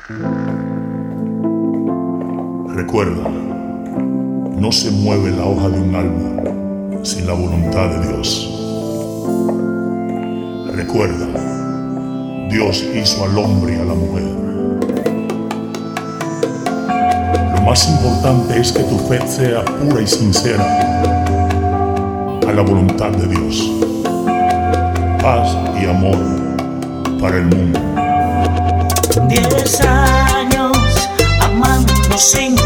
Recuerda, no se mueve la hoja de un árbol sin la voluntad de Dios. Recuerda, Dios hizo al hombre y a la mujer. Lo más importante es que tu fe sea pura y sincera a la voluntad de Dios. Paz y amor para el mundo. 10 años amando sin